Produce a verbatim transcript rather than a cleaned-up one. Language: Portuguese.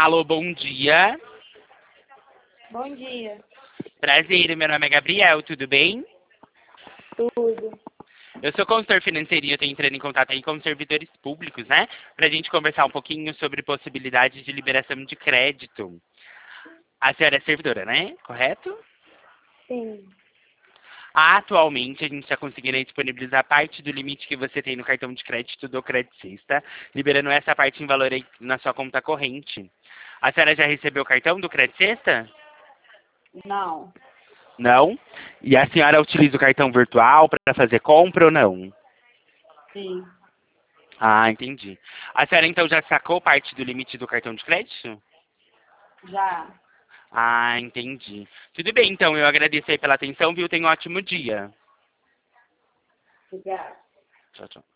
Alô, bom dia. Bom dia. Prazer, meu nome é Gabriel, tudo bem? Tudo. Eu sou consultor financeiro e eu estou entrando em contato aí com os servidores públicos, né? Para a gente conversar um pouquinho sobre possibilidades de liberação de crédito. A senhora é servidora, né? Correto? Sim. Atualmente, a gente está conseguindo aí disponibilizar parte do limite que você tem no cartão de crédito do Credit Sexta, liberando essa parte em valor aí na sua conta corrente. A senhora já recebeu o cartão do Credit Sexta? Não. Não? E a senhora utiliza o cartão virtual para fazer compra ou não? Sim. Ah, entendi. A senhora então já sacou parte do limite do cartão de crédito? Já. Ah, entendi. Tudo bem, então. Eu agradeço aí pela atenção, viu? Tenha um ótimo dia. Obrigada. Tchau, tchau.